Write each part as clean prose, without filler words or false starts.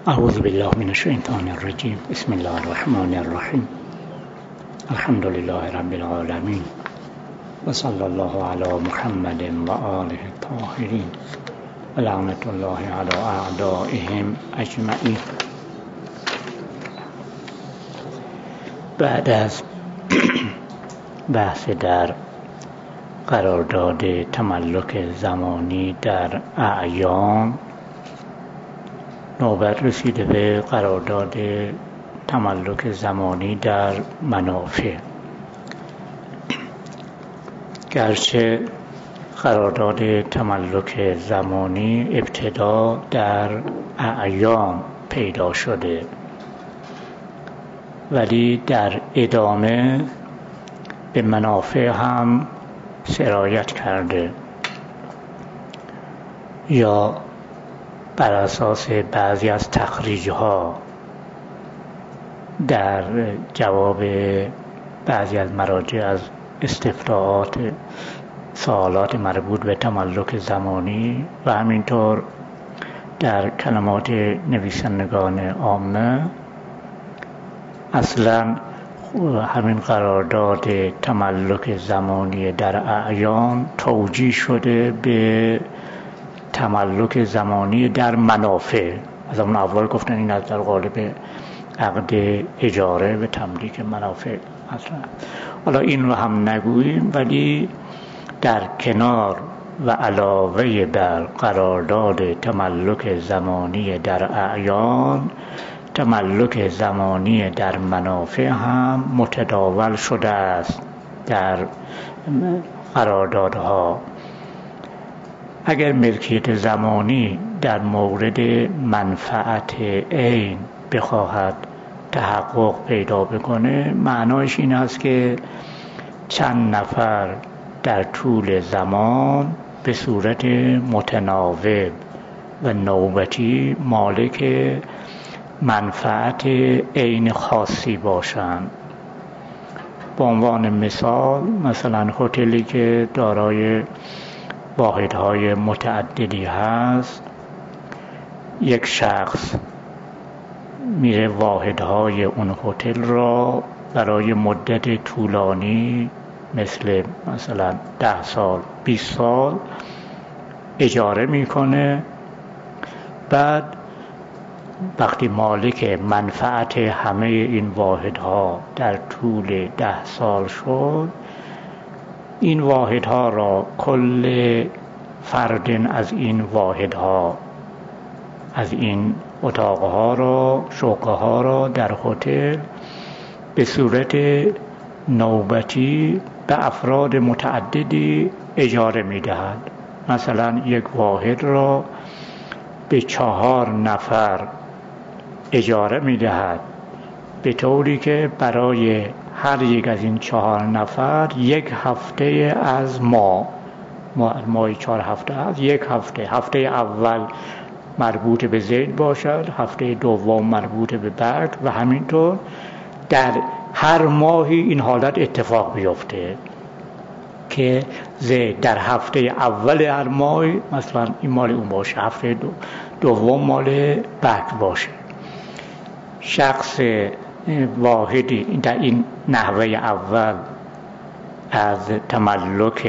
اعوذ بالله من الشیطان الرجیم. بسم الله الرحمن الرحیم. الحمد لله رب العالمین و صلی الله علی محمد و آله الطاهرین و لعنت الله علی اعدائهم اجمعین. بعد از بحث در قرارداد تملک زمانی در اعیان، نوبت رسیده به قرارداد تملک زمانی در منافع. گرچه قرارداد تملک زمانی ابتدا در اعیان پیدا شده، ولی در ادامه به منافع هم سرایت کرده، یا بر اساس بعضی از تخریج‌ها در جواب بعضی از مراجع از استفتاءات سوالات مربوط به تملک زمانی و همینطور در کلمات نویسندگان عامه، اصلا همین قرارداد تملک زمانی در اعیان توجیه شده به تملک زمانی در منافع. از اون اول گفتن این از در قالب عقد اجاره و تملیک منافع اصلا. حالا این رو هم نگوییم، ولی در کنار و علاوه بر قرارداد تملک زمانی در اعیان، تملک زمانی در منافع هم متداول شده است در قراردادها. اگر ملکیت زمانی در مورد منفعت عین بخواهد تحقق پیدا بکنه، معنایش این است که چند نفر در طول زمان به صورت متناوب و نوبتی مالک منفعت عین خاصی باشند. به عنوان مثلا هتلی که دارای واحدهای متعددی هست، یک شخص میره واحدهای اون هتل را برای مدت طولانی مثلا 10 سال 20 سال اجاره میکنه. بعد وقتی مالک منفعت همه این واحدها در طول 10 سال شد، این واحدها را کل فرد از این واحدها، از این اتاقها را، شقه‌ها را در هتل به صورت نوبتی به افراد متعددی اجاره می‌دهد. مثلا یک واحد را به 4 نفر اجاره می‌دهد، به طوری که برای هر یک از این 4 نفر 1 هفته از ماه 4 هفته هست، 1 هفته اول مربوط به زید باشد، هفته دوم مربوط به برگ و همینطور در هر ماهی این حالت اتفاق بیفته که زید در هفته اول هر ماه مثلا این مال اون باشه، هفته دوم مال برگ باشه. شخص واحدی در این نحوه اول از تملک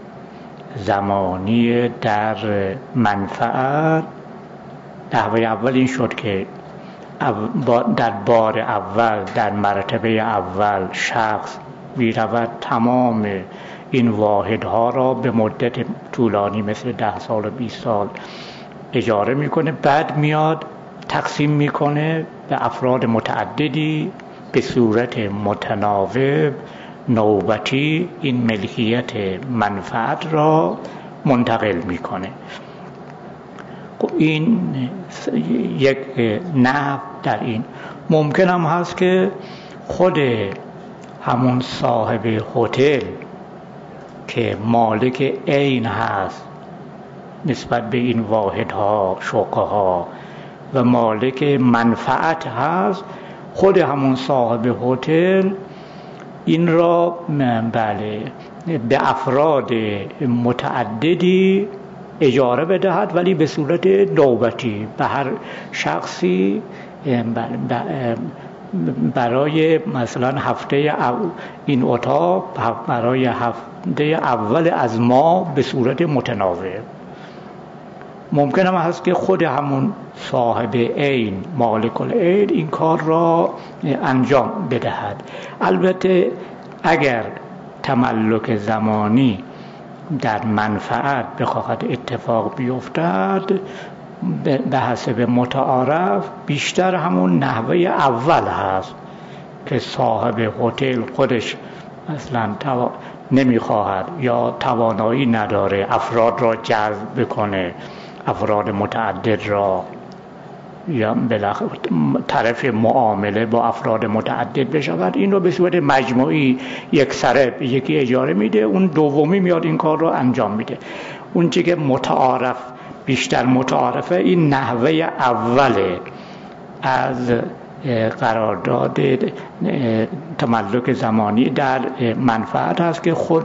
زمانی در منفعت، نحوه اول این شد که در بار اول، در مرتبه اول، شخص میرود تمام این واحدها را به مدت طولانی مثل 10 سال و 20 سال اجاره میکنه. بعد میاد تقسیم میکنه به افراد متعددی به صورت متناوب نوبتی این ملکیت منفعت را منتقل میکنه. این یک نحو در این. ممکن هم هست که خود همون صاحب هتل که مالک عین هست نسبت به این واحدها، شقه‌ها و مالک منفعت هست، خود همون صاحب هتل این را به افراد متعددی اجاره بدهد، ولی به صورت نوبتی به هر شخصی برای مثلا هفته این اتاق برای هفته اول از ماه به صورت متناوب. ممکن هم هست که خود همون صاحب عین، مالک العین، این کار را انجام بدهد. البته اگر تملک زمانی در منفعت بخواهد اتفاق بیفتد، به حسب متعارف بیشتر همون نحوه اول هست که صاحب هتل خودش مثلا نمیخواهد یا توانایی نداره افراد را جذب بکنه، افراد متعدد را، یا بالاخره طرف معامله با افراد متعدد بشود، این رو به صورت مجموعی یکسره به یکی اجاره میده، اون دومی میاد این کار رو انجام میده. اون چیزی که متعارف، بیشتر متعارفه، این نحوه اوله از قرارداد تملک زمانی در منفعت هست که خود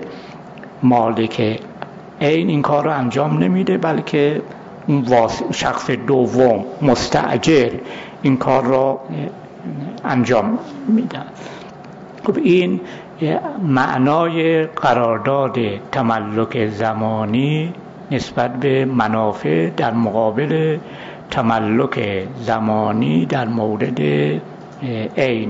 مالک این کار رو انجام نمیده، بلکه اون شخص دوم مستأجر این کار رو انجام میده. خب این معنای قرارداد تملک زمانی نسبت به منافع در مقابل تملک زمانی در مورد عین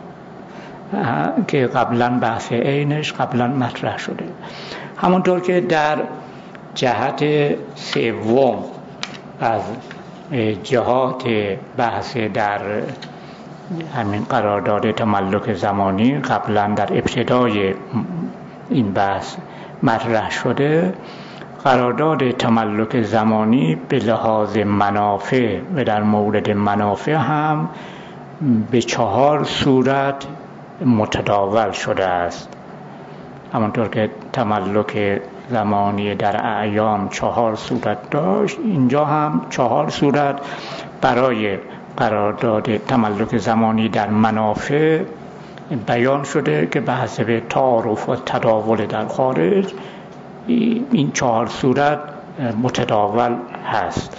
که قبلا بحث عینش قبلا مطرح شده. همونطور که در جهت سوم از جهات بحث در همین قرارداد تملک زمانی قبلا در ابتدای این بحث مطرح شده، قرارداد تملک زمانی به لحاظ منافع و در مورد منافع هم به 4 صورت متداول شده است. همانطور که تملک زمانی در اعیان 4 صورت داشت، اینجا هم 4 صورت برای قرارداد تملک زمانی در منافع بیان شده که به حسب تعارف و تداول در خارج این 4 صورت متداول هست.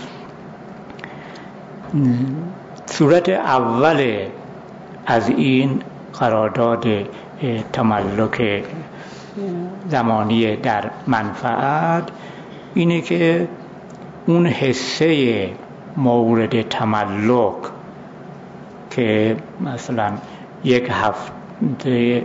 صورت اول از این قرارداد تملک زمانی در منفعت اینه که اون حصه مورد تملک که مثلا یک هفته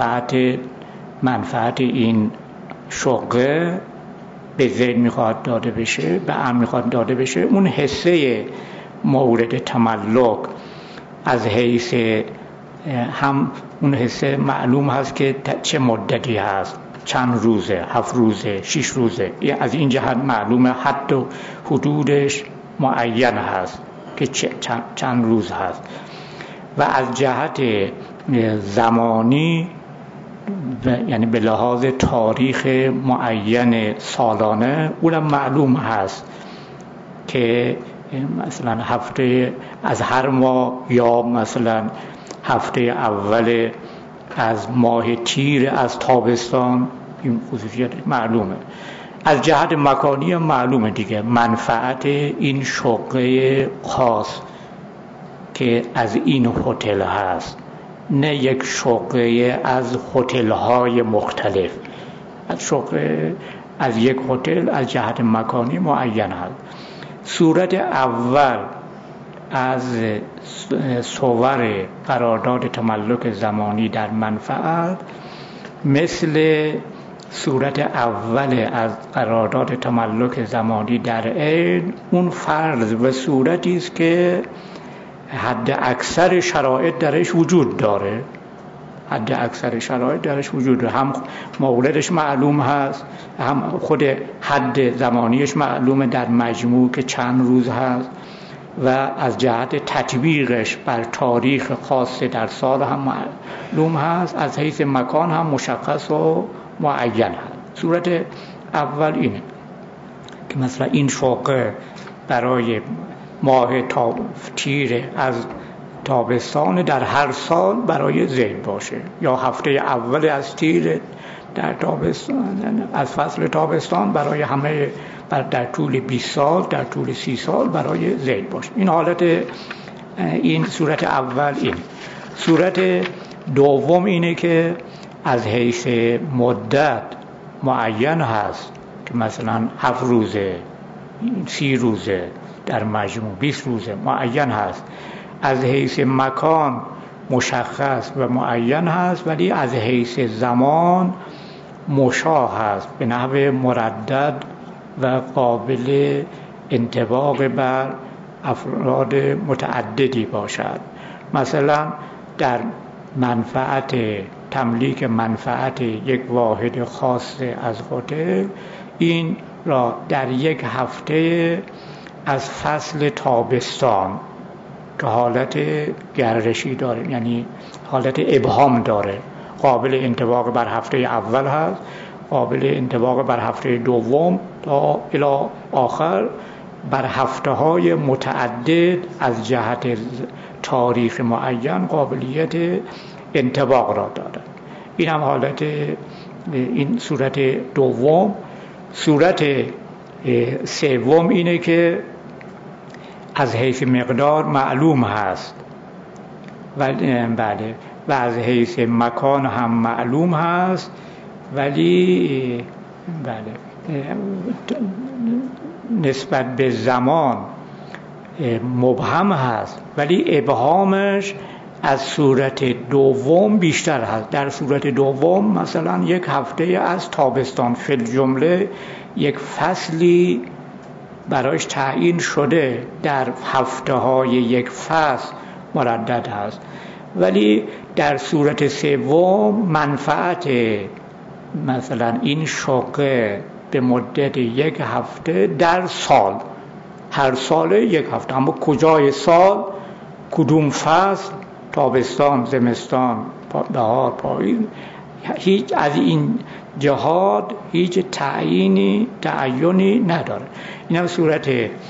منفعت این شقه به زید میخواد داده بشه، به ام میخواد داده بشه، اون حصه مورد تملک از حیث هم اون حصه معلوم هست که چه مدتی هست، چند روزه، 7 روزه، 6 روزه، از این جهت معلومه، حد و حدودش معین هست که چند روز هست. و از جهت زمانی یعنی به لحاظ تاریخ معین سالانه اونم معلوم هست که مثلا هفته از هر ماه یا مثلا هفته اول از ماه تیر از تابستان، این خصوصیت معلومه. از جهت مکانی معلومه دیگه، منفعت این شقه خاص که از این هتل هست، نه یک شقه از هتل‌های مختلف، از شقه از یک هتل از جهت مکانی معین هست. صورت اول از صور قرارداد تملک زمانی در منفعت مثل صورت اول از قرارداد تملک زمانی در عین اون فرض و صورتی است که حد اکثر شرایط درش وجود داره، حد اکثر شرایط درش وجود داره، هم موردش معلوم هست، هم خود حد زمانیش معلومه در مجموع که چند روز هست، و از جهت تطبیقش بر تاریخ خاص در سال هم معلوم هست، از حیث مکان هم مشخص و معین هست. صورت اول اینه که مثلا این شقه برای ماه تا تیر از تابستان در هر سال برای زید باشه، یا هفته اول از تیر در تابستان، از فصل تابستان برای همه، در طول 20 سال، در طول 30 سال برای زید باشه. این حالت، این صورت اول. این صورت دوم اینه که از حیث مدت معین هست که مثلا 7 روزه، 30 روزه، در مجموع 20 روزه معین هست. از حیث مکان مشخص و معین هست، ولی از حیث زمان مشاع هست، به نحو مردد و قابل انطباق بر افراد متعددی باشد. مثلا در منفعت، تملیک منفعت یک واحد خاص از هتل، این را در یک هفته از فصل تابستان که حالت گردشی داره، یعنی حالت ابهام داره، قابل انطباق بر هفته اول هست، قابل انطباق بر هفته دوم تا الی آخر، بر هفته های متعدد از جهت تاریخ معین قابلیت انطباق را دارد. این هم حالت، این صورت دوم. صورت سوم اینه که از حیث مقدار معلوم هست بله، و از حیث مکان هم معلوم هست، ولی بله نسبت به زمان مبهم هست، ولی ابهامش از صورت دوم بیشتر هست. در صورت دوم مثلا یک هفته از تابستان فی الجمله یک فصلی برایش تعیین شده، در هفته های یک فصل مردد هست، ولی در صورت سوم منفعت مثلا این شقه به مدت یک هفته در سال، هر سال یک هفته، اما کجای سال، کدوم فصل، تابستان، زمستان، بهار، پاییز، هیچ از این جهات هیچ تعیینی نداره. این هم صورت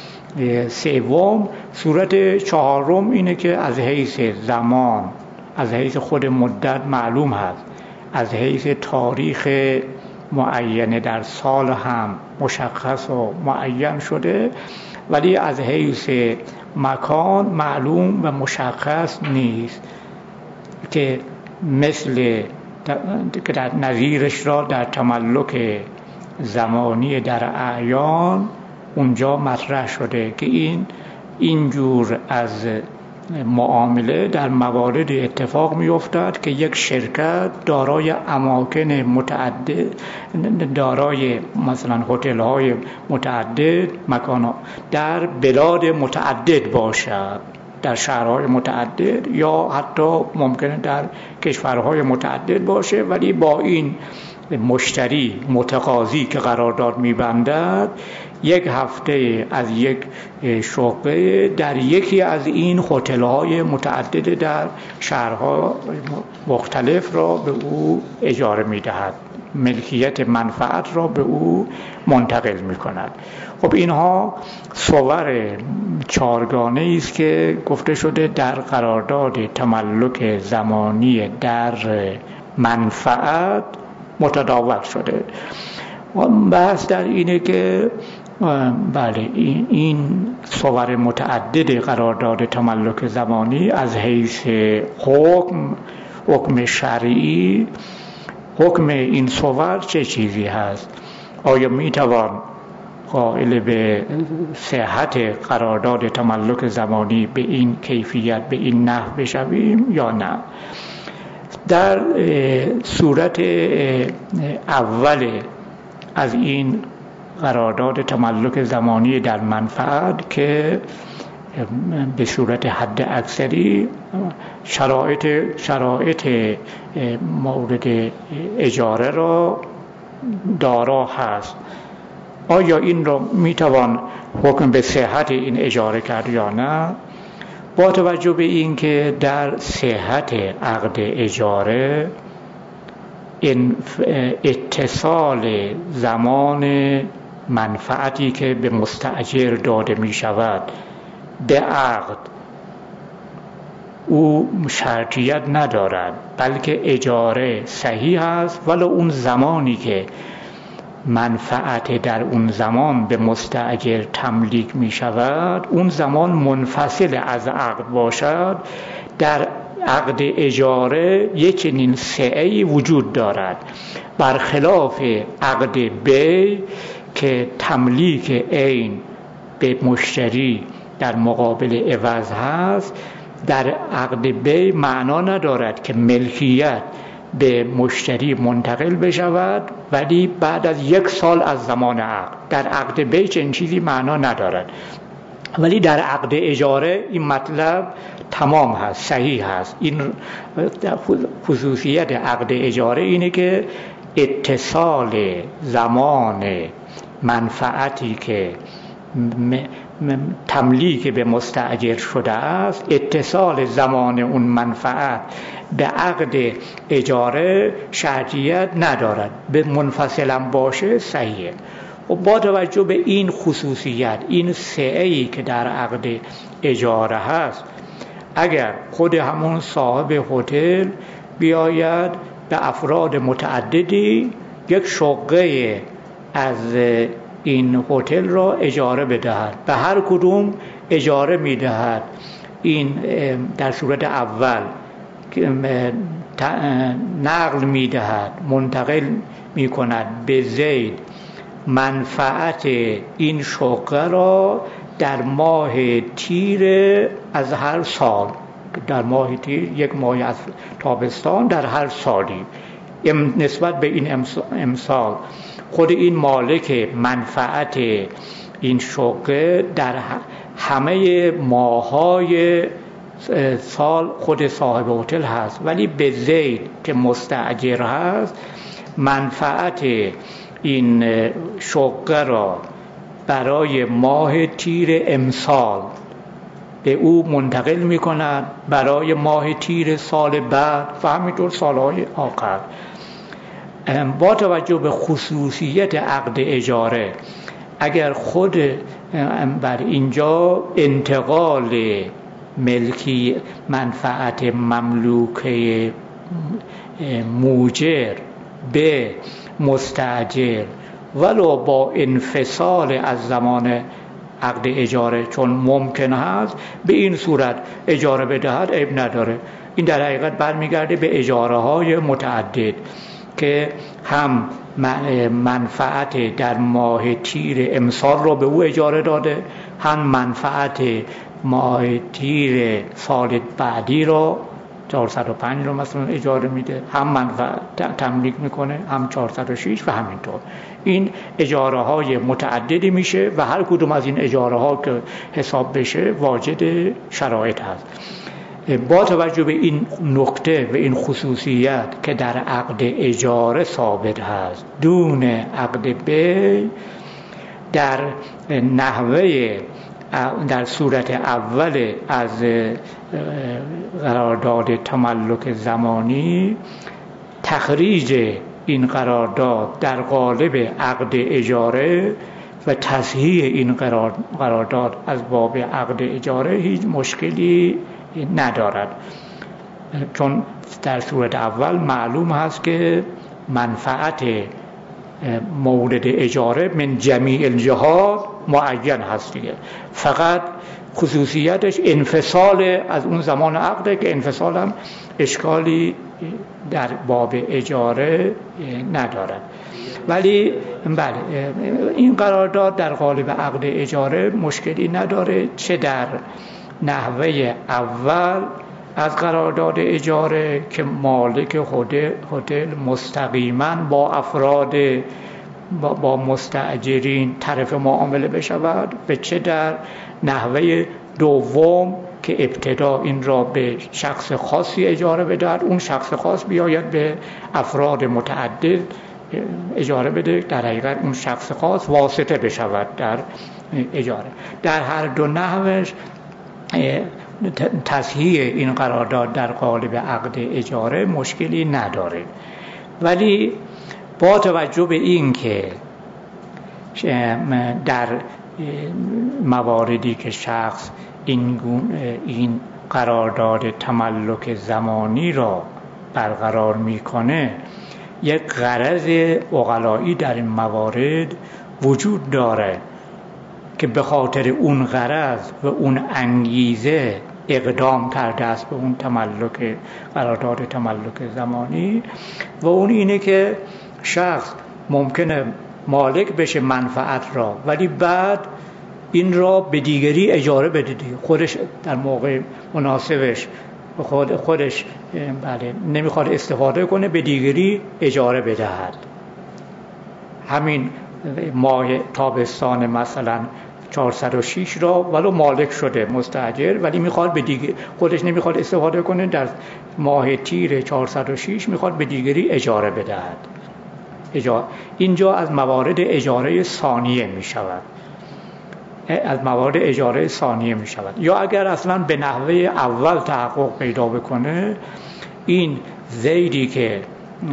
سوم. صورت چهارم اینه که از حیث زمان، از حیث خود مدت معلوم هست، از حیث تاریخ معینه در سال هم مشخص و معین شده، ولی از حیث مکان معلوم و مشخص نیست، که مثل که در نظیرش را در تملک زمانی در اعیان اونجا مطرح شده که اینجور از معامله در موارد اتفاق می‌افتد که یک شرکت دارای اماکن متعدد، دارای مثلا هتل‌های متعدد، مکان‌ها در بلاد متعدد باشد، در شهرهای متعدد، یا حتی ممکنه در کشورهای متعدد باشه، ولی با این مشتری متقاضی که قرارداد می‌بندد یک هفته از یک شقه در یکی از این هتل‌های متعدد در شهرها مختلف را به او اجاره می‌دهد، ملکیت منفعت را به او منتقل می‌کند. خب اینها صور چارگانه است که گفته شده در قرارداد تملک زمانی در منفعت متداول شده. بحث در اینه که بله این صور متعدد قرارداد تملک زمانی از حیث حکم شرعی، حکم این صور چه چیزی هست؟ آیا میتوان قائل به صحت قرارداد تملک زمانی به این کیفیت، به این نحو بشویم یا نه؟ در صورت اول از این قرارداد تملک زمانی در منفعت که به صورت حد اکثری شرایط مورد اجاره را دارا هست، آیا این را میتوان حکم به صحت این اجاره کرد یا نه؟ با توجه به این که در صحت عقد اجاره اتصال زمان منفعتی که به مستأجر داده می شود به عقد او شرطیت ندارد، بلکه اجاره صحیح است، ولی اون زمانی که منفعت در اون زمان به مستاجر تملیک می شود، اون زمان منفصل از عقد باشد. در عقد اجاره یک چنین سعی وجود دارد، برخلاف عقد بیع که تملیک عین به مشتری در مقابل عوض هست. در عقد بیع معنا ندارد که ملکیت به مشتری منتقل بشود ولی بعد از 1 سال از زمان عقد. در عقد بیع چنین چیزی معنا ندارد، ولی در عقد اجاره این مطلب تمام هست، صحیح هست. این خصوصیت عقد اجاره اینه که اتصال زمان منفعتی که تملیک به مستاجر شده است، اتصال زمان اون منفعت به عقد اجاره شرطیت ندارد، به منفصلا باشه صحیحه. و با توجه به این خصوصیت، این سعی که در عقد اجاره هست، اگر خود همون صاحب هتل بیاید به افراد متعددی یک شقه از این هتل را اجاره بدهد، به هر کدوم اجاره میدهد، این در صورت اول نقل میدهد، منتقل میکند به زید منفعت این شقه را در ماه تیر از هر سال، در ماه تیر 1 ماه از تابستان در هر سالی. نسبت به این امسال خود این مالک منفعت این شقه در همه ماهای سال خود صاحب هتل هست، ولی به زید که مستاجر هست منفعت این شقه را برای ماه تیر امسال به او منتقل می کند، برای ماه تیر سال بعد و همینطور سالهای آخر. با توجه به خصوصیت عقد اجاره، اگر خود بر اینجا انتقال ملکی منفعت مملوکه موجر به مستاجر ولو با انفصال از زمان عقد اجاره چون ممکن هست، به این صورت اجاره بدهد عیب نداره. این در حقیقت برمیگرده به اجاره های متعدد که هم منفعت در ماه تیر امسال رو به او اجاره داده، هم منفعت ماه تیر سال بعدی رو 405 رو مثلا اجاره میده، هم منفعت تملیک میکنه، هم 406 و همینطور. این اجاره های متعددی میشه و هر کدوم از این اجاره ها که حساب بشه واجد شرایط هست. با توجه به این نکته و این خصوصیت که در عقد اجاره ثابت هست دون عقد بیع، در نحوه در صورت اول از قرارداد تملک زمانی، تخریج این قرارداد در قالب عقد اجاره و تصحیح این قرارداد از باب عقد اجاره هیچ مشکلی ندارد، چون در صورت اول معلوم هست که منفعت مورد اجاره من جمیع الجهات معین هست دیگه، فقط خصوصیتش انفصال از اون زمان عقده که انفصال هم اشکالی در باب اجاره ندارد. ولی بله، این قرارداد در قالب عقد اجاره مشکلی نداره، چه در نحوه اول از قرارداد اجاره که مالک هتل مستقیما با افراد با مستاجرین طرف معامله بشود، و چه در نحوه دوم که ابتدا این را به شخص خاصی اجاره بدهد، اون شخص خاص بیاید به افراد متعدد اجاره بده، در حقیقت اون شخص خاص واسطه بشود در اجاره. در هر دو نحوش تصحیح این قرارداد در قالب عقد اجاره مشکلی نداره. ولی با توجه به این که در مواردی که شخص این قرارداد تملک زمانی را برقرار میکنه، یک غرض عقلایی در این موارد وجود داره که به خاطر اون غرض و اون انگیزه اقدام کرده است به اون قرارداد تملک زمانی، و اون اینه که شخص ممکنه مالک بشه منفعت را، ولی بعد این را به دیگری اجاره بده، خودش در موقع مناسبش خودش نمیخواد استفاده کنه، به دیگری اجاره بدهد. همین ماه تابستان مثلا 406 را ولو مالک شده مستاجر، ولی میخواد به دیگه خودش نمیخواد استفاده کنه، در ماه تیر 406 میخواد به دیگری اجاره بدهد. اینجا از موارد اجاره ثانیه میشود، یا اگر اصلا به نحوه اول تحقق پیدا بکنه، این زیدی که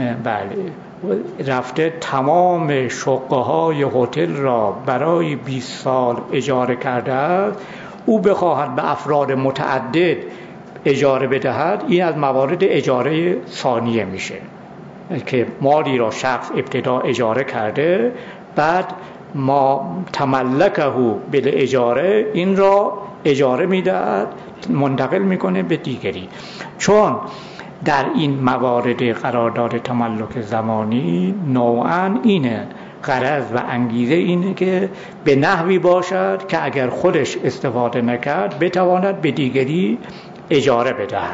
رفته تمام شقه های هتل را برای 20 سال اجاره کرده است، او بخواهد به افراد متعدد اجاره بدهد، این از موارد اجاره ثانیه میشه که مالی را شخص ابتدا اجاره کرده، بعد ما تملکه بل اجاره، این را اجاره میدهد، منتقل میکنه به دیگری. چون در این موارد قرارداد تملک زمانی نوعاً اینه، غرض و انگیزه اینه که به نحوی باشد که اگر خودش استفاده نکرد بتواند به دیگری اجاره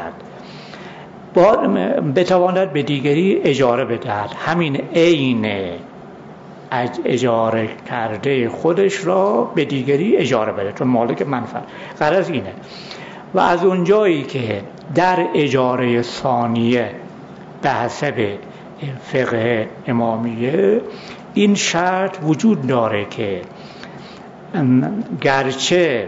بدهد. همین عین اجاره کرده خودش را به دیگری اجاره بده، چون مالک منفعت. غرض اینه. و از اونجایی که در اجاره ثانیه به حسب فقه امامیه این شرط وجود داره که گرچه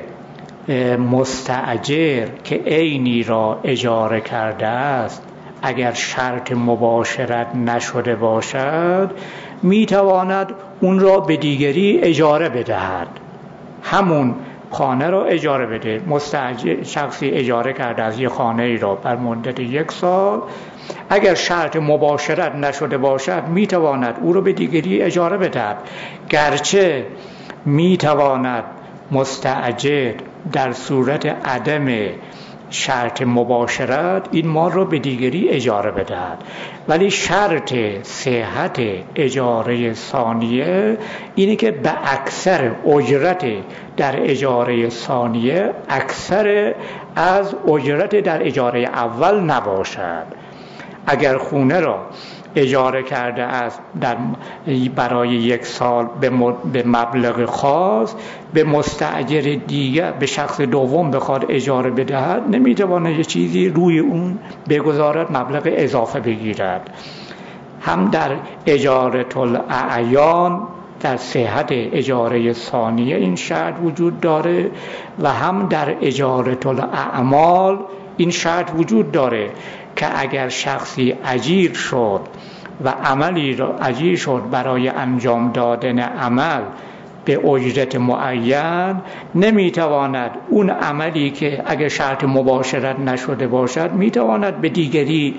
مستاجر که عینی را اجاره کرده است اگر شرط مباشرت نشده باشد میتواند اون را به دیگری اجاره بدهد، همون خانه را اجاره بده. مستاجر شخصی اجاره کرده از یه خانه ای را بر مدت 1 سال، اگر شرط مباشرت نشده باشد میتواند او را به دیگری اجاره بدهد، گرچه میتواند مستاجر در صورت عدم شرط مباشرت این مال را به دیگری اجاره بدهد، ولی شرط صحت اجاره ثانیه اینه که به اکثر اجرت در اجاره ثانیه اکثر از اجرت در اجاره اول نباشد. اگر خونه را اجاره کرده است برای 1 سال به مبلغ خاص، به مستاجر دیگر به شخص دوم بخواد اجاره بدهد نمیتواند یه چیزی روی اون بگذارد مبلغ اضافه بگیرد. هم در اجاره الاعیان در صحت اجاره ثانیه این شرط وجود داره و هم در اجاره الاعمال این شرط وجود داره که اگر شخصی اجیر شد و عملی را اجیر شد برای انجام دادن عمل به اجرت معین، نمیتواند اون عملی که اگر شرط مباشرت نشده باشد میتواند به دیگری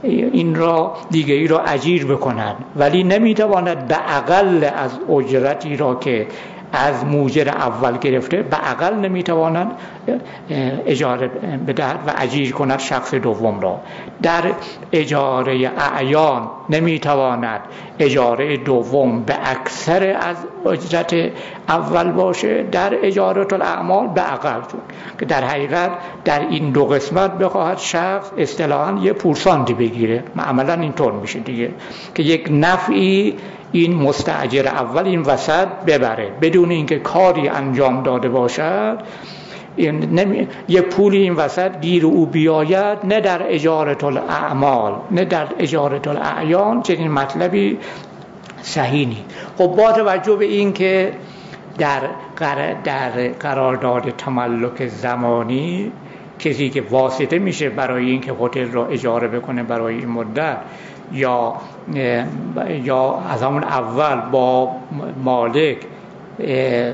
را اجیر بکند، ولی نمیتواند به اقل از اجرتی را که از موجر اول گرفته به اقل نمیتواند اجاره بدهد و اجیر کند شخص دوم را. در اجاره اعیان نمیتواند اجاره دوم به اکثر از اجرت اول باشه، در اجاره الاعمال به اقل، چون که در حقیقت در این دو قسمت بخواهد شخص اصطلاحاً یه پورسانتی بگیره. عملاً اینطور میشه دیگه که یک نفعی این مستاجر اول این وسط ببره بدون اینکه کاری انجام داده باشد، یه پولی این وسط گیر او بیاید، نه در اجاره الاعمال نه در اجاره الاعیان چنین مطلبی صحیح نیست. خب با توجه به این که در قرارداد تملک زمانی کسی که واسطه میشه برای اینکه هتل را اجاره بکنه برای این مدت یا از همون اول با مالک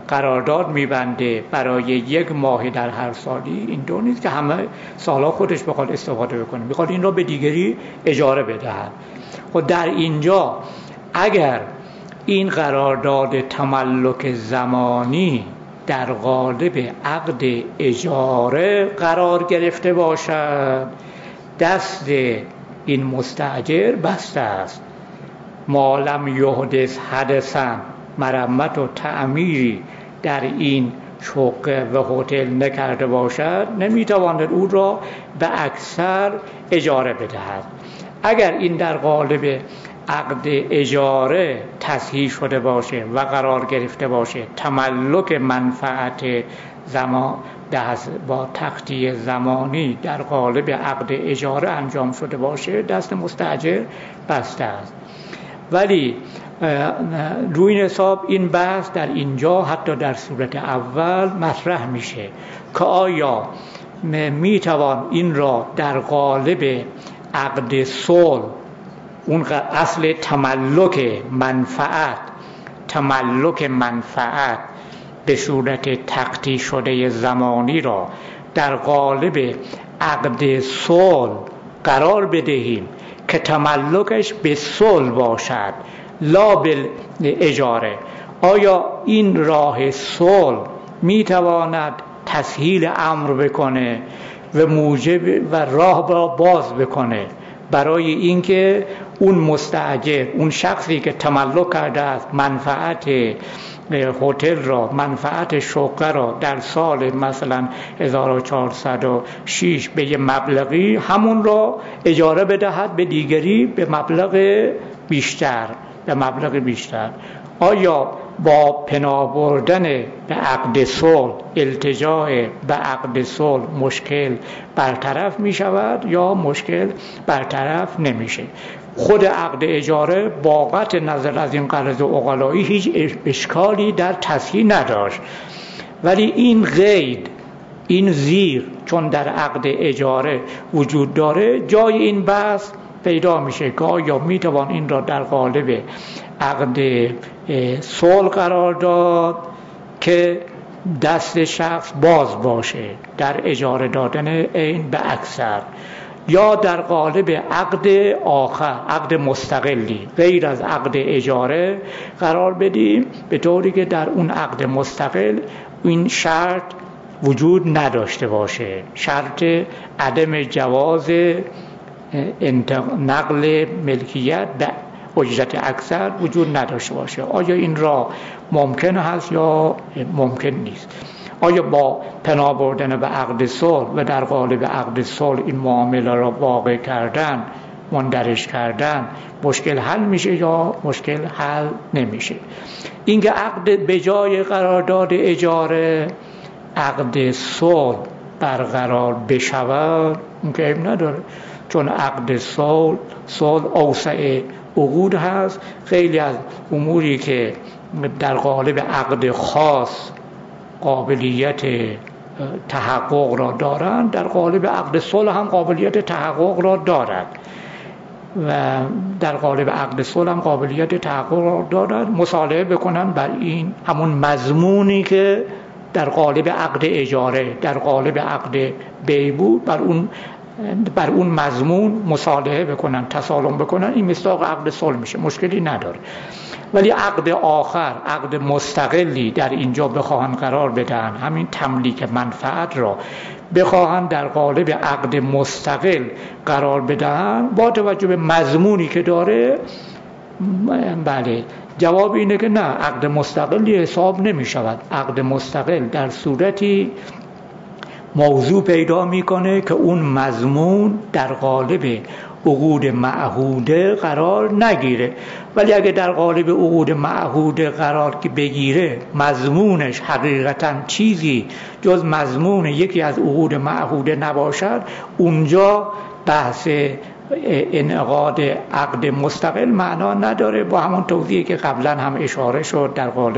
قرارداد میبنده برای 1 ماه در هر سالی، این دو نیست که همه سالا خودش بخواد استفاده بکنه، میخواد این را به دیگری اجاره بدهد. خب در اینجا اگر این قرارداد تملک زمانی در قالب عقد اجاره قرار گرفته باشد، دست این مستاجر بسته است. ما لم یحدث حدثا، مرمت و تعمیری در این شقه و هتل نکرده باشد، نمیتواند او را به اکثر اجاره بدهد. اگر این در قالب عقد اجاره تصحیح شده باشه و قرار گرفته باشه، تملک منفعت زمان با تختی زمانی در قالب عقد اجاره انجام شده باشه، دست مستاجر بسته است. ولی روی این حساب این بحث در اینجا حتی در صورت اول مطرح میشه که آیا میتوان این را در قالب عقد صلح، اون اصل تملک منفعت به صورت تختی شده زمانی را در قالب عقد صلح قرار بدهیم که تملکش به صلح باشد لا بالاجاره. آیا این راه صلح میتواند تسهیل امر بکنه و موجب و راه را باز بکنه برای اینکه اون مستاجر، اون شخصی که تملک کرده است منفعت هتل را، منفعت شقه را در سال مثلا 1406 به یه مبلغی، همون را اجاره بدهد به دیگری به مبلغ بیشتر. آیا با پناه بردن به عقد صلح، التجاء به عقد صلح مشکل برطرف می شود یا مشکل برطرف نمیشه؟ خود عقد اجاره با قطع نظر از این غرض عقلایی هیچ اشکالی در تصحیح نداشت، ولی این قید، این زیر چون در عقد اجاره وجود داره، جای این بحث پیدا میشه که آیا میتوان این را در قالب عقد صلح قرار داد که دست شخص باز باشه در اجاره دادن این به اکثر، یا در قالب عقد آخر، عقد مستقلی غیر از عقد اجاره قرار بدیم، به طوری که در اون عقد مستقل این شرط وجود نداشته باشه، شرط عدم جواز نقل ملکیت به اجرت اکثر وجود نداشته باشه. آیا این را ممکن هست یا ممکن نیست؟ آیا با پناه بردن به عقد صلح و در قالب عقد صلح این معامله را واقع کردن، مندرج کردن، مشکل حل میشه یا مشکل حل نمیشه؟ اینکه عقد به جای قرارداد اجاره عقد صلح برقرار بشود، اون که عیب نداره، چون عقد صلح اوسع عقود هست. خیلی از اموری که در قالب عقد خاص قابلیت تحقق را دارند، در قالب عقد صلح هم قابلیت تحقق را دارد و در قالب عقد صلح هم قابلیت تحقق را دارد. مصالحه بکنن بر این همون مضمونی که در قالب عقد اجاره، در قالب عقد بیع بود، بر اون مضمون مصالحه بکنن، تسالم بکنن، این مصداق عقد صلح میشه، مشکلی نداره. ولی عقد آخر، عقد مستقلی در اینجا بخواهن قرار بدن، همین تملیک منفعت را بخواهن در قالب عقد مستقل قرار بدن با توجه به مضمونی که داره، بله، جواب اینه که نه، عقد مستقلی حساب نمی شود. عقد مستقل در صورتی موضوع پیدا میکنه که اون مضمون در قالب عقود معهوده قرار نگیره. ولی اگه در قالب عقود معهوده قرار که بگیره، مضمونش حقیقتا چیزی جز مضمون یکی از عقود معهوده نباشد، اونجا بحث انعقاد عقد مستقل معنا نداره. با همون توضیحی که قبلا هم اشاره شد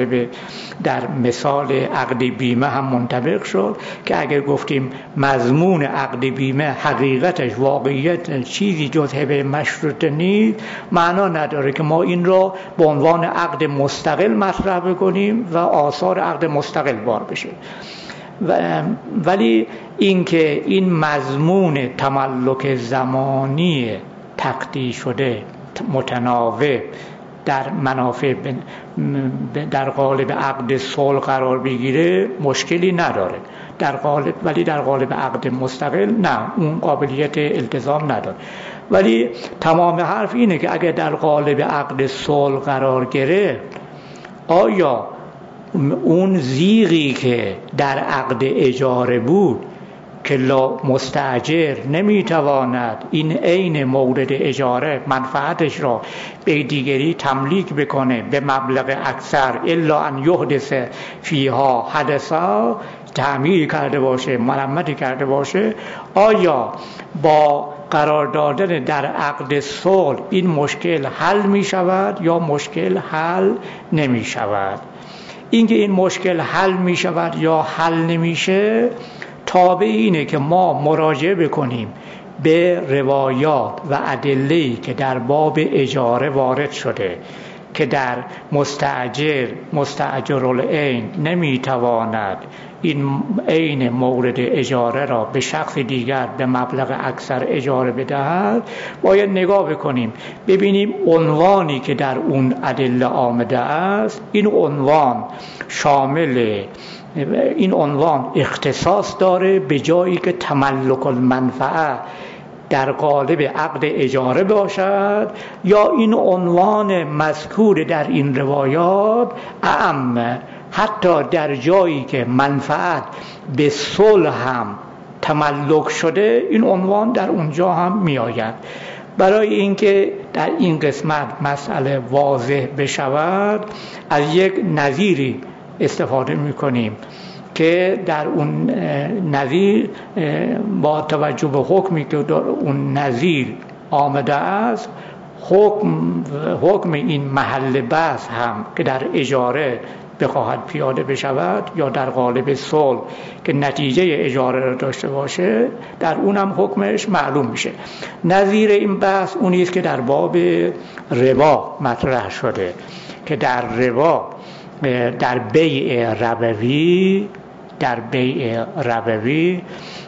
در مثال عقد بیمه هم منطبق شد که اگر گفتیم مضمون عقد بیمه حقیقتش، واقعیت چیزی جز هبه مشروطه نیست، معنا نداره که ما این را به عنوان عقد مستقل مطرح بکنیم و آثار عقد مستقل بار بشه. ولی اینکه این مضمون تملک زمانی تقطیع شده متناوب در منافع در قالب عقد صلح قرار بگیره مشکلی نداره، ولی در قالب عقد مستقل نه، اون قابلیت التزام نداره. ولی تمام حرف اینه که اگر در قالب عقد صلح قرار گرفت، آیا اون زیغی که در عقد اجاره بود که مستاجر نمیتواند این عین مورد اجاره منفعتش را به دیگری تملیک بکنه به مبلغ اکثر الا ان یحدث فیها حدثا، تعمیر کرده باشه، مرمتی کرده باشه، آیا با قرار دادن در عقد صلح این مشکل حل می شود یا مشکل حل نمی شود؟ اینکه این مشکل حل می شود یا حل نمیشه تابع اینه که ما مراجعه بکنیم به روایات و ادله‌ای که در باب اجاره وارد شده که در مستاجرالعین نمیتواند این عین مورد اجاره را به شخص دیگر به مبلغ اکثر اجاره بدهد. باید نگاه بکنیم ببینیم عنوانی که در اون ادله آمده است، این عنوان اختصاص داره به جایی که تملک المنفعه در قالب عقد اجاره باشد، یا این عنوان مذکور در این روایات اعم، حتی در جایی که منفعت به صلح هم تملک شده این عنوان در اونجا هم می آید. برای اینکه در این قسمت مسئله واضح بشود از یک نظیری استفاده می کنیم که در اون نظیر با توجه به حکمی که در اون نظیر آمده است، حکم این محل بحث هم که در اجاره بخواهد پیاده بشود یا در قالب صلح که نتیجه اجاره را داشته باشه، در اونم حکمش معلوم میشه. نظیر این بحث اونی است که در باب ربا مطرح شده که در ربا در بیع ربوی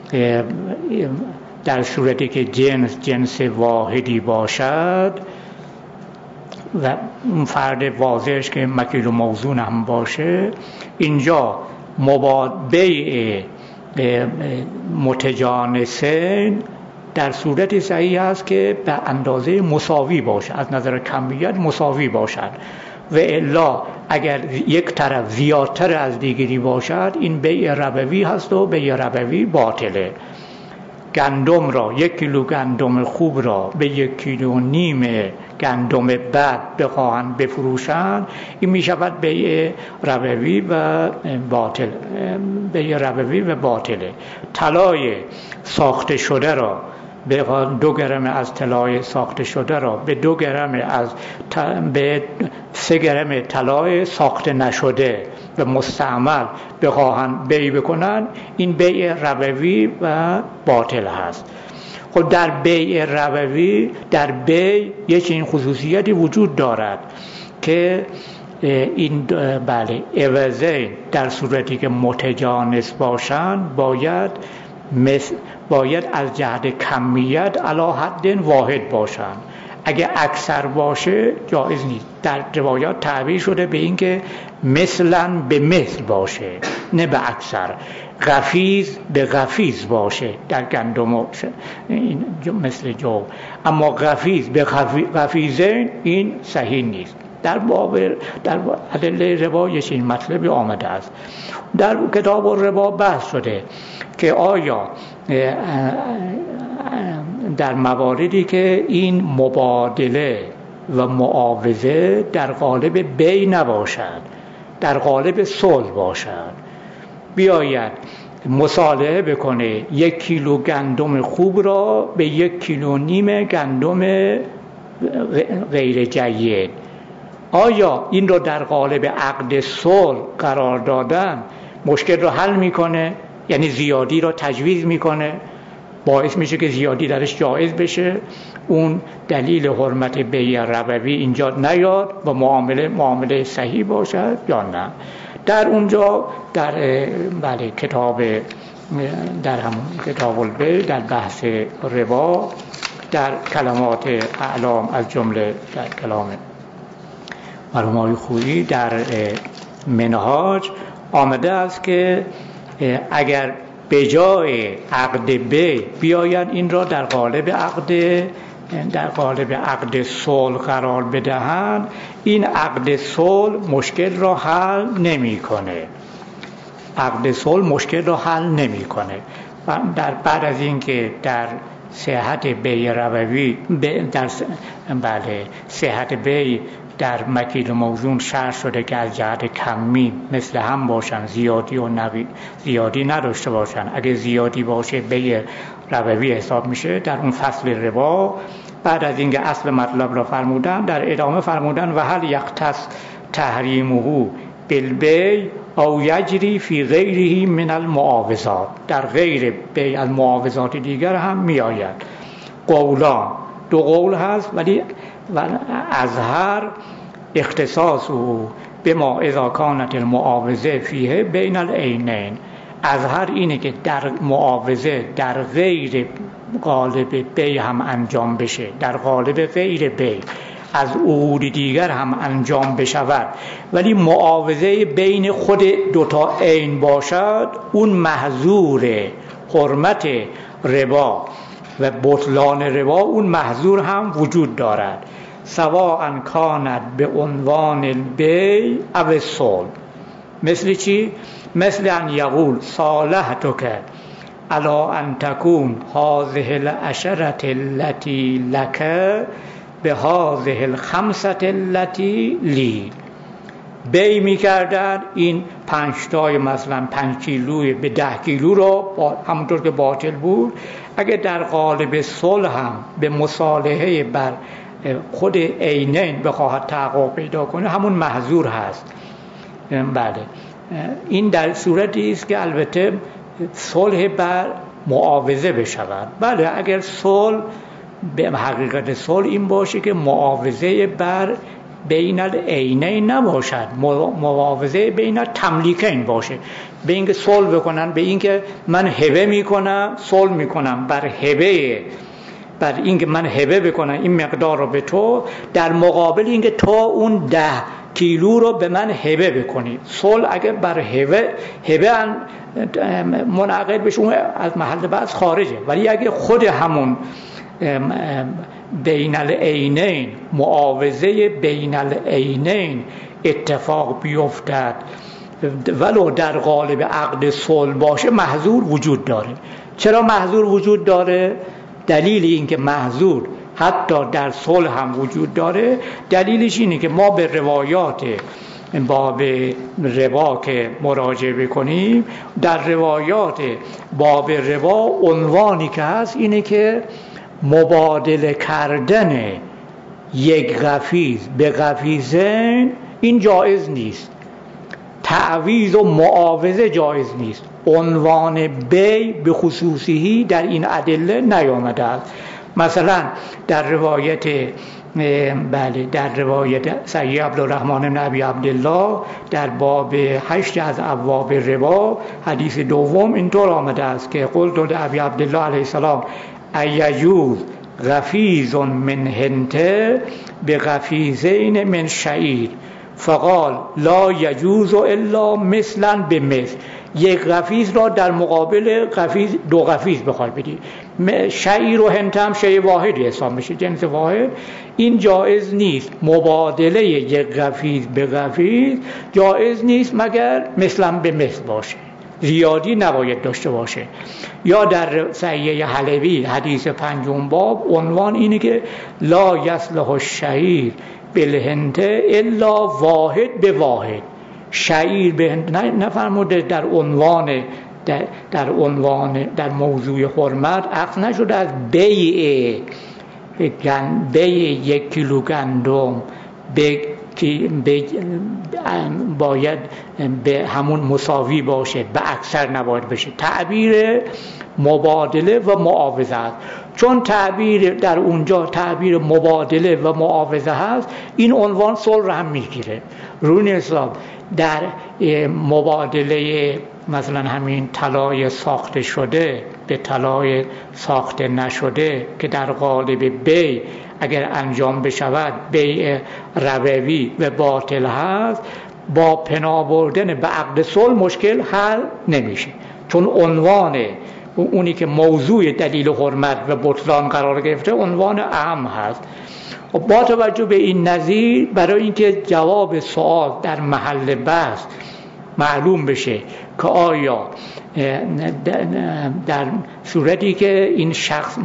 در صورتی که جنس واحدی باشد و اون فرد واضحش که مکیل و موزون هم باشه، اینجا بیع متجانسین در صورتی صحیح است که به اندازه مساوی باشه، از نظر کمیت مساوی باشد، و الا اگر یک طرف زیادتر از دیگری باشد این بیع ربوی هست و بیع ربوی باطله. گندم را 1 کیلو گندم خوب را به 1 کیلو نیم گندم بد بخواهند بفروشند، این می شود بیع ربوی و باطله. طلای ساخته شده را به 2 گرم از طلای ساخته شده را به 3 گرم طلای ساخته نشده و مستعمل بخواهند بیع بکنن، این بیع ربوی و باطل هست. خب در بیع ربوی در بیع یک این خصوصیتی وجود دارد که این عوضین در صورتی که متجانس باشند باید از جهت کمیت علی حد واحد باشند. اگه اکثر باشه جایز نیست. در روایات تعبیر شده به این که مثلا به مثل باشه، نه به اکثر. قفیز به قفیز باشه در گندم این مثل جو، اما قفیز به قفیزین این صحیح نیست. در ادله ربا این مطلبی آمده است. در کتاب الربا بحث شده که آیا در مواردی که این مبادله و معاوضه در قالب بیع نباشد، در قالب صلح باشد، بیاید مصالحه بکنه 1 کیلو گندم خوب را به 1 کیلو نیم گندم غیر جید، آیا این رو در قالب عقد صلح قرار دادن مشکل رو حل میکنه؟ یعنی زیادی رو تجویز میکنه؟ باعث میشه که زیادی درش جایز بشه، اون دلیل حرمت بیع ربوی اینجا نیاد و معامله صحیح باشد یا نه. در اونجا در کتاب در همون کتاب البیع در بحث ربا در کلمات اعلام از جمله در کلام مرحوم آقای خویی در منهاج آمده است که اگر به جای عقد بیع بیاین این را در قالب عقد صلح قرار بدهند، این عقد صلح مشکل را حل نمی‌کنه. عقد صلح مشکل را حل نمی‌کنه. در بعد از اینکه در صحت بیع ربوی در صحت بیع در مکیل و موزون شرط شده که از جهت کمی مثل هم باشن، زیادی نداشته باشن. اگه زیادی باشه بیع ربوی حساب میشه. در اون فصل ربا بعد از اینکه اصل مطلب را فرمودن در ادامه فرمودن و هل یختص تحریمه بالبیع او یجری فی غیره من المعاوضات، در غیر بیع از معاوضات دیگر هم میآید. قولان، دو قول هست، ولی اظهر اختصاص او به ما اذا کانت المعاوضه فیه بین العینین. اظهر اینه که در معاوضه در غیر قالب بیع هم انجام بشه، در قالب غیر بیع از عقود دیگر هم انجام بشود، ولی معاوضه بین خود دوتا عین باشد، اون محظور حرمت ربا و بطلان ربا اون محظور هم وجود دارد. سواء کانت به عنوان البیع او الصلح. مثل چی؟ مثل ان یقول صالحتک علی ان تکون هذه العشرة التي لك به هذه الخمسة التي لی. بیع میکردن این 5 تای مثلا 5 کیلوی به 10 کیلو رو همونطور که باطل بود، اگه در قالب صلح هم به مصالحه بر خود عینین بخواهد تحقق پیدا کنه همون محظور هست. بله، این در صورتی است که البته صلح بر معاوضه بشود. بله، اگر صلح به حقیقت صلح این باشه که معاوضه بر بین العینین نباشد، معاوضه بین تملیکین باشه، به اینکه صلح بکنن، به اینکه من هبه میکنم صلح میکنم بر هبه، بر اینکه من هبه بکنم این مقدار رو به تو، در مقابل اینکه تو اون 10 کیلو رو به من هبه بکنی. صلح اگه بر هبه منعقد بشه اون از محل بحث خارجه، ولی اگه خود همون بین العینین معاوضه بین العینین اتفاق بیفتد ولو در قالب عقد صلح باشه محظور وجود داره. چرا محظور وجود داره؟ دلیل این که محظور حتی در صلح هم وجود داره دلیلش اینه که ما به روایات باب ربا که مراجعه بکنیم، در روایات باب ربا عنوانی که هست اینه که مبادله کردن یک قفیز به قفیزین این جایز نیست، تعویض و معاوضه جایز نیست. عنوان بیع به خصوصی در این ادله نیامده است. مثلا در روایت در روایت صحیح عبدالرحمن بن ابی عبدالله در باب 8 از ابواب ربا حدیث دوم اینطور آمده است که قلت لابی عبدالله علیه السلام ایجوز غفیز من هنته به غفیزین من شعیر فقال لا یجوز الا مثلا به مثل. یک قفیز را در مقابل قفیز 2 قفیز بخوای بدی، شعیر و هنته هم شیء واحدی حساب میشه، جنس واحد، این جایز نیست. مبادله یک قفیز به قفیز جایز نیست مگر مثلا به مثل باشه، زیادی نباید داشته باشه. یا در صحیح حلوی حدیث 5 باب عنوان اینه که لا یصلح الشعیر بالهنته الا واحد به واحد. شعیر به نفرموده در عنوان در موضوع حرمت عقد نشده از بیع 1 کیلو گندم به که باید به همون مساوی باشه، به اکثر نباید بشه. تعبیر مبادله و معاوضه است. چون تعبیر در اونجا تعبیر مبادله و معاوضه هست، این عنوان صلح هم میگیره. روی حساب در مبادله مثلا همین طلای ساخته شده به طلای ساخته نشده که در قالب بیع اگر انجام بشود بیع ربوی و باطل هست، با پناه بردن به عقد صلح مشکل حل نمیشه، چون عنوان اونی که موضوع دلیل حرمت و بطلان قرار گرفته عنوان اهم هست. با توجه به این نظیر، برای اینکه جواب سوال در محل بحث معلوم بشه که آیا در صورتی که این شخص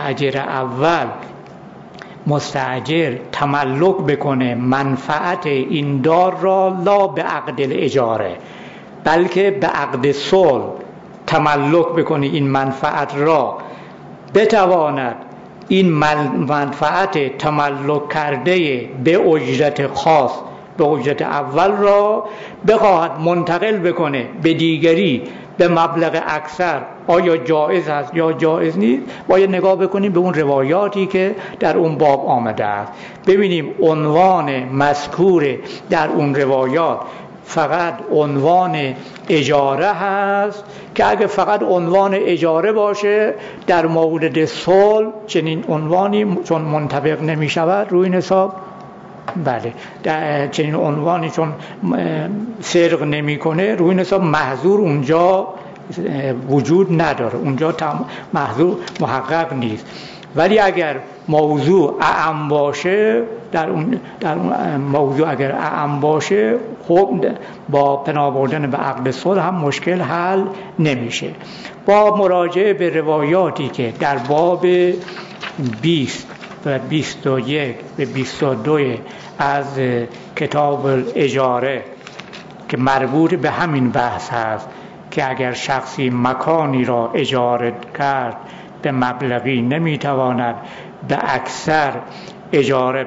مستأجر تملک بکنه منفعت این دار را لا به عقد اجاره، بلکه به عقد صلح تملک بکنه این منفعت را، بتواند این منفعت تملک کرده به اجرت خاص، به اجرت اول را بخواهد منتقل بکنه به دیگری به مبلغ اکثر، آیا جایز است یا جایز نیست؟ باید نگاه بکنیم به اون روایاتی که در اون باب آمده است، ببینیم عنوان مذکور در اون روایات فقط عنوان اجاره هست که اگه فقط عنوان اجاره باشه در مورد صلح چنین عنوانی چون منطبق نمی شود روی این حساب، بله چنین عنوانی چون صدق نمی کنه روی این حساب محظور اونجا وجود نداره، اونجا محظور محقق نیست. ولی اگر موضوع اعم باشه، در اون موضوع اگر اعم باشه، خب با پناه بردن به عقد صلح هم مشکل حل نمیشه. با مراجعه به روایاتی که در باب 20 و 21 و 22 از کتاب الاجاره که مربوط به همین بحث هست که اگر شخصی مکانی را اجاره کرد به مبلغی نمیتواند به اکثر اجاره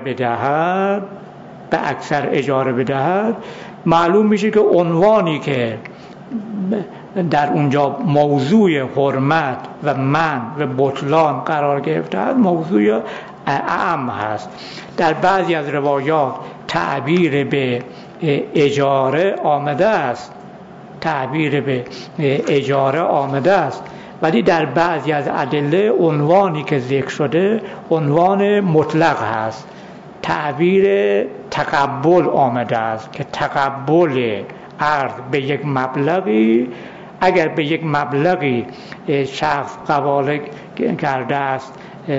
بدهد، معلوم میشه که عنوانی که در اونجا موضوع حرمت و منع و بطلان قرار گرفته است موضوع اعم هست. در بعضی از روایات تعبیر به اجاره آمده است، ولی در بعضی از ادله عنوانی که ذکر شده عنوان مطلق هست. تعبیر تقبل آمده است که تقبل عرض به یک مبلغی، اگر به یک مبلغی شخص قبول کرده است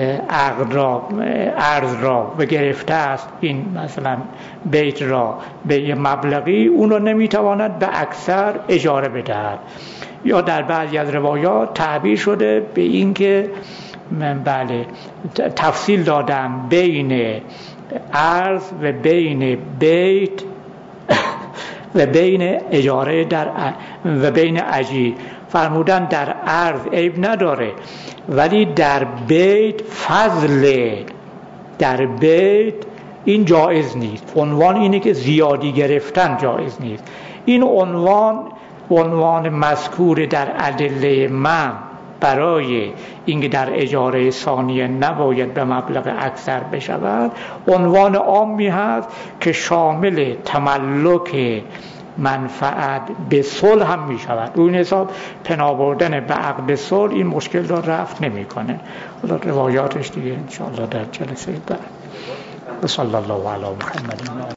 عرض را و گرفته است این مثلا بیت را به یک مبلغی، اون را نمیتواند به اکثر اجاره بدهد. یا در بعضی از روایات تعبیر شده به این که بله تفصیل دادن بین عرض و بین بیت و بین اجاره و بین اجیر. فرمودن در عرض عیب نداره، ولی در بیت در بیت این جایز نیست. عنوان اینه که زیادی گرفتن جایز نیست. این عنوان مذکور در ادله من برای اینکه در اجاره ثانیه نباید به مبلغ اکثر بشود، عنوان عامی هست که شامل تملک منفعت به صلح هم می شود. روی این حساب پناه بردن به عقد صلح این مشکل را رفع نمی کنه. روایاتش دیگه انشاءالله در جلسه بعد. صلی الله علی محمد.